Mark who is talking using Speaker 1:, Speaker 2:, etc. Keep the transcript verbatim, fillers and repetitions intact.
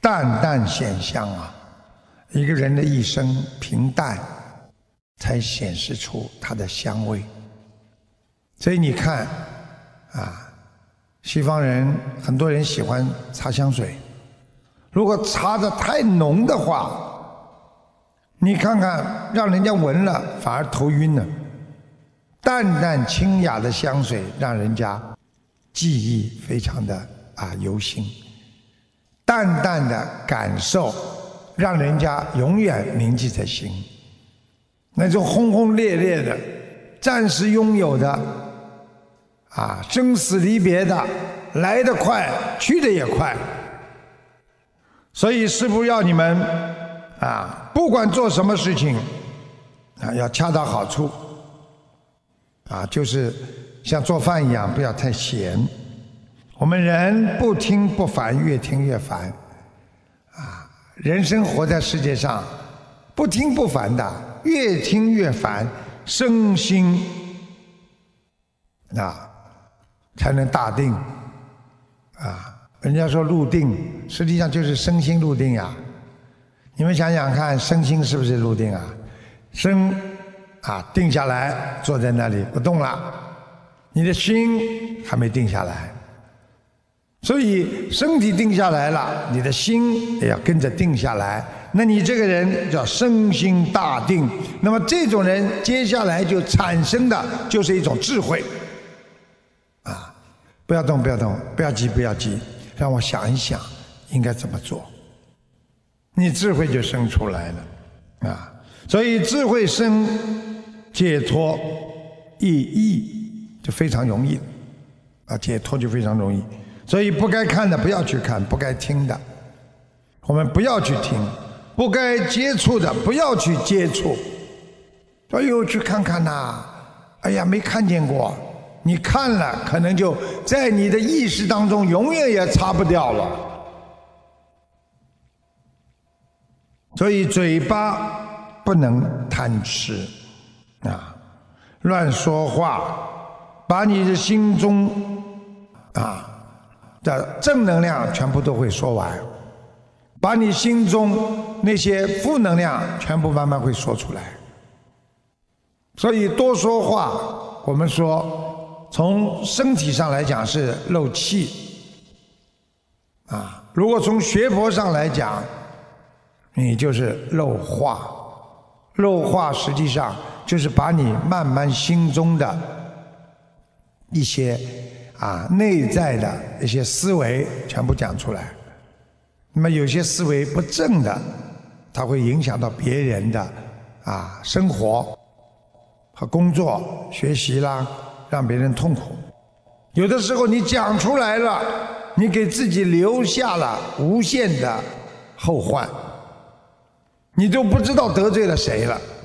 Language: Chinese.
Speaker 1: 淡淡显香啊。一个人的一生平淡，才显示出它的香味。所以你看啊，西方人很多人喜欢擦香水，如果擦得太浓的话，你看看让人家闻了反而头晕了。淡淡清雅的香水让人家记忆非常的啊犹新，淡淡的感受让人家永远铭记在心。那种轰轰烈烈的暂时拥有的啊生死离别的，来得快去得也快。所以师父要你们啊不管做什么事情啊要恰到好处啊，就是像做饭一样，不要太咸。我们人不听不烦，越听越烦啊！人生活在世界上，不听不烦的，越听越烦，身心啊才能大定啊！人家说入定，实际上就是身心入定呀。你们想想看，身心是不是入定啊？身啊定下来，坐在那里不动了，你的心还没定下来。所以身体定下来了，你的心也要跟着定下来，那你这个人叫身心大定。那么这种人接下来就产生的就是一种智慧啊！不要动不要动，不要急不要急，让我想一想应该怎么做，你智慧就生出来了啊！所以智慧生，解脱意义就非常容易啊，解脱就非常容易。所以不该看的不要去看，不该听的我们不要去听，不该接触的不要去接触。哎呦，去看看呐！哎呀，没看见过，你看了，可能就在你的意识当中永远也擦不掉了。所以嘴巴不能贪吃啊，乱说话，把你的心中啊的正能量全部都会说完，把你心中那些负能量全部慢慢会说出来。所以多说话，我们说从身体上来讲是漏气啊，如果从学佛上来讲，你就是漏化。漏化实际上就是把你慢慢心中的一些啊内在的一些思维全部讲出来。那么有些思维不正的，它会影响到别人的啊生活和工作、学习啦，让别人痛苦。有的时候你讲出来了，你给自己留下了无限的后患，你都不知道得罪了谁了。